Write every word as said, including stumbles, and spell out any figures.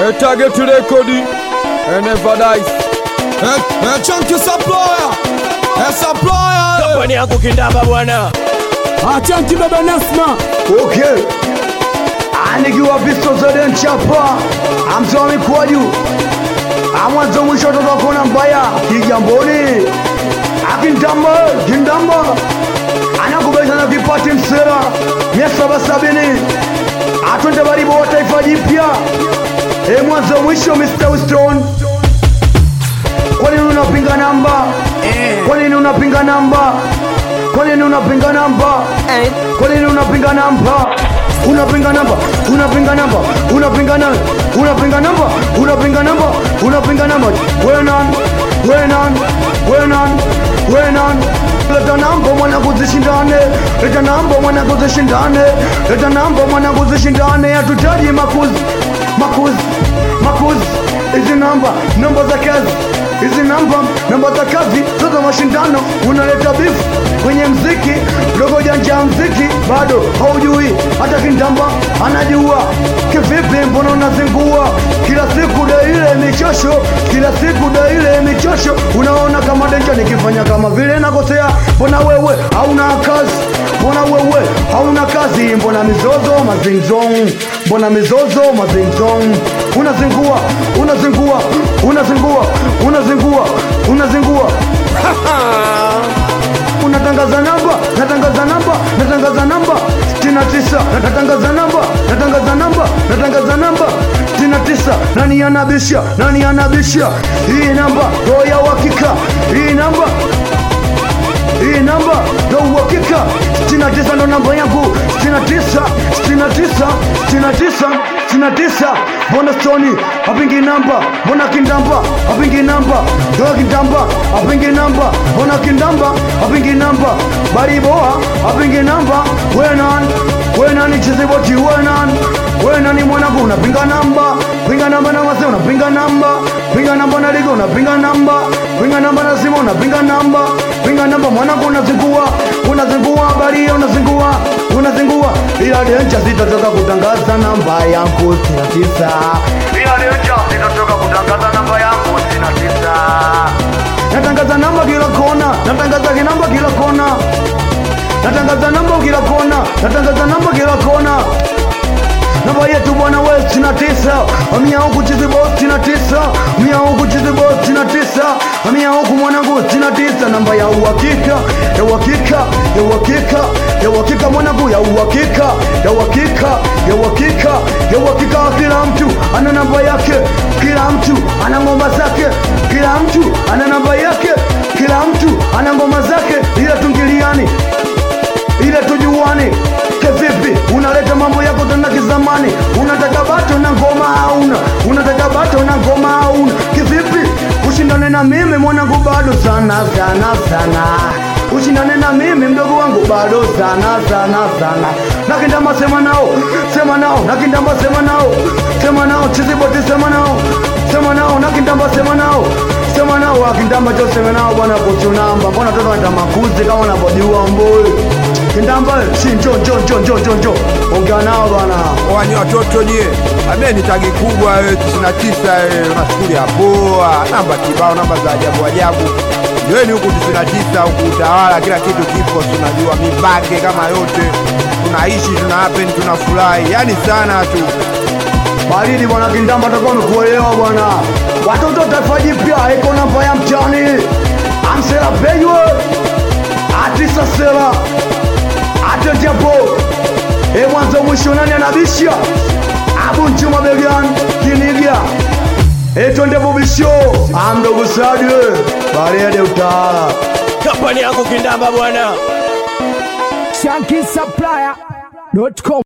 A target to record and never dies. A chunky supplier. A supplier. Kampani yangu kindamba bwana. Ah, chunky baba Nasma. Okay. Anikiwa pisto zote nchapa. Amtoa mikwaju. Amwanzo mwisho tutakona mbaya. Kijamboni. Akindamba, kindamba. Anakubeza na vipati msera. Mia saba sabini. Atunde baribu wa taifa jipya. E mwanzo mwisho mister Winston. Kwa nini unapinga namba? Kwa nini unapinga namba? Kwa nini unapinga namba? Kwa nini unapinga namba? Unapinga namba, unapinga namba, unapinga namba, unapinga namba, unapinga namba, unapinga namba. We're none, we're none, we're none, we're none. Leta namba mwana kuzishindane, leta namba mwana kuzishindane, leta namba mwana kuzishindane. Hatutaji makuzi, makuzi, makuzi. Hizi namba, namba za kazi. Hizi namba, namba za kazi. Sasa mashindano, unaleta bifu kwenye mziki. Logo janja mziki, bado haujui. Hata kindamba, anajua. Kivipi mbona unazingua? Kila siku da ile michosho, kila siku da ile michosho. Unaona kama denja nikifanya kama vile nakosea. Mbona wewe hauna kazi? Mbona wewe hauna kazi? Mbona mizozo mazingzong? Mbona mizozo mazingzong? Unazingua, unazingua, unazingua, unazingua, unazingua. Unatangaza namba, natangaza namba, natangaza namba sitini na tisa, natangaza namba, natangaza namba, natangaza namba sitini na tisa. Nani anabisha? Nani anabisha? Hii namba ndio ya uhakika. Hii namba Hii namba ndio uhakika. sitini na tisa ndo namba yangu. sitini na tisa, sitini na tisa, sitini na tisa, sitini na tisa. Bona Stoni apingi namba, bona kindamba apingi namba, ndo kindamba apingi namba, bona kindamba apingi namba, bariboa apingi namba. Wenan, wenan chiziboti wenan, wenan mwanangu unapinga namba, pinga namba na wase unapinga namba, pinga namba na ligo unapinga namba, pinga namba na simu unapinga namba, pinga namba mwanangu unazingua, unazingua bari unazingua, unazingua. Ila denja sitatoka kutangaza namba yangu sitini na tisa. Ila denja sitatoka kutangaza namba yangu sitini na tisa. Natangaza namba kila kona, natangaza namba kila kona, natangaza namba kila kona, natangaza namba kila kona. Namba yetu bwana wewe sitini na tisa. Amia huku chizi boss sitini na tisa. Amia huku chizi boss sitini na tisa. Amia huku mwanangu sitini na tisa. Namba ya uhakika, ya uhakika, ya uhakika, ya uhakika mwanangu, ya uhakika, ya uhakika, ya uhakika, ya uhakika. Kila mtu ana namba yake, kila mtu ana ngoma zake, kila mtu ana namba yake, kila mtu ana ngoma zake. Ila tungiliani, ila tujuane. Kivipi unaleta mambo yako tena kizamani? Unataka bato na ngoma hauna, unataka bato na ngoma hauna. Kivipi ushindane na mimi mwanangu? Bado sana sana sana. Ushindane na mimi mdogo wangu? Bado sana sana sana. Nakindamba sema nao, sema nao, nakindamba sema nao, sema nao, chiziboti sema nao, sema nao, nakindamba sema nao, sema nao. Akindamba jo sema nao bwana kuchunamba. Mbona toto anda makuzi kama unapojua mboi. Kindamba si njo njo njo njo njo njo. Ongea nao bwana. Wani watoto je. Ameni tagi kubwa tisini na tisa unashukuri hapo. Namba kibao, namba za ajabu ajabu. Yeni huku tisini na tisa huku utawala kila kitu kipo, tunajua mibage kama yote. Tunaishi, tuna happen, tunafurahi. Yaani sana tu. Baridi bwana Kindamba atakuwa amekuelewa bwana. Watoto taifa jipya iko namba ya mchani. Amsela Beywe. Atisa Sela. Atenti hapo. E mwanzo mwisho nani anabisha? Abu Nchuma Began Kinigia. E twende bubisho. Amdogo Sadi. Baridi utawala. Kampani yangu kindamba bwana. chunky supplier dot com